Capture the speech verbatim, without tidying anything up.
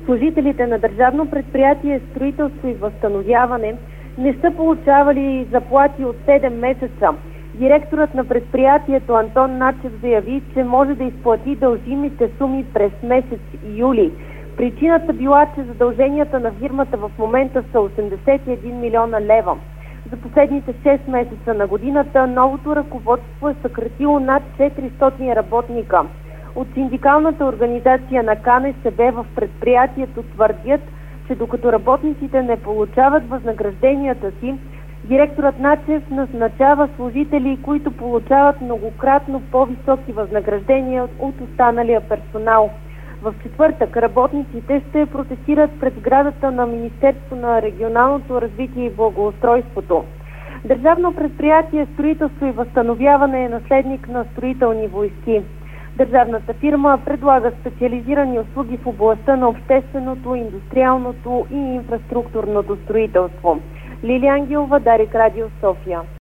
Служителите на Държавно предприятие "Строителство и възстановяване" не са получавали заплати от седем месеца. Директорът на предприятието Антон Начев заяви, че може да изплати дължимите суми през месец юли. Причината била, че задълженията на фирмата в момента са осемдесет и един милиона лева. За последните шест месеца на годината новото ръководство е съкратило над четиристотин работника. От синдикалната организация на КНСБ в предприятието твърдят, че докато работниците не получават възнагражденията си, директорът Начев назначава служители, които получават многократно по-високи възнаграждения от останалия персонал. В четвъртък работниците ще протестират пред сградата на Министерство на регионалното развитие и благоустройството. Държавно предприятие "Строителство и възстановяване" е наследник на Строителни войски. Държавната фирма предлага специализирани услуги в областта на общественото, индустриалното и инфраструктурното строителство. Лилия Ангелова, Дарик Радио, София.